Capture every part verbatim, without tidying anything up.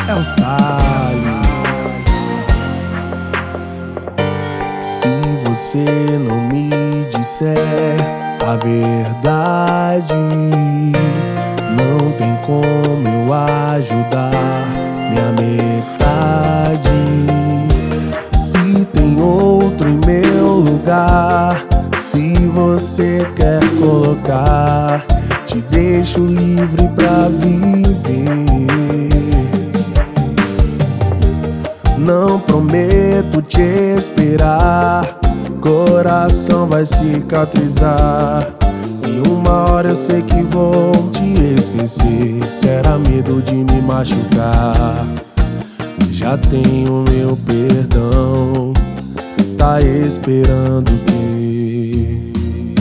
é o Salles. Se você não me disser a verdade, não tem como eu ajudar minha metade. Se tem outro em meu lugar, se você quer colocar, te deixo livre pra viver. Não prometo te esperar, coração vai cicatrizar, e uma hora eu sei que vou te esquecer. Se era medo de me machucar, já tenho meu perdão, tá esperando o quê?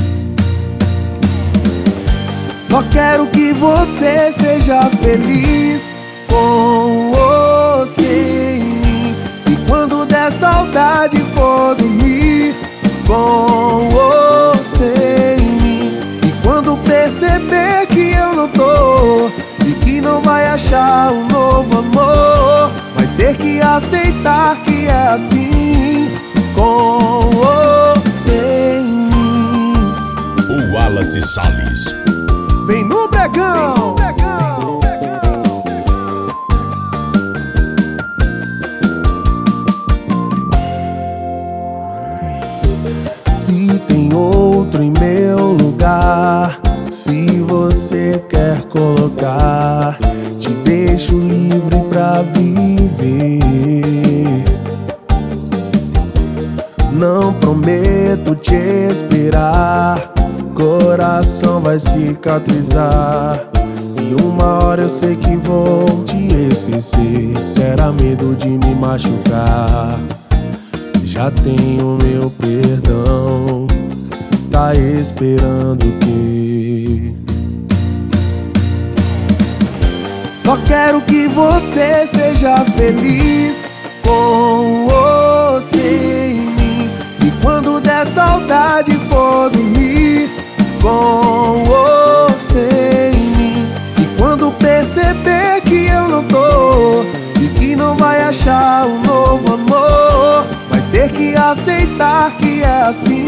Só quero que você seja feliz com você em mim, e quando der saudade for dormir com você em mim. E quando perceber que eu não tô e que não vai achar um novo amor, vai ter que aceitar que é assim com você em mim. O Wallace Salles. Vem no Bregão! Se tem outro em meu lugar, se você quer colocar, te deixo livre pra viver. Não prometo te esperar, coração vai cicatrizar, e uma hora eu sei que vou te esquecer. Se era medo de me machucar, já tenho meu perdão, tá esperando o quê? Só quero que você seja feliz com você em mim, e quando der saudade for dormir com você em mim. E quando perceber que eu não tô e que não vai achar um novo amor, vai ter que aceitar que é assim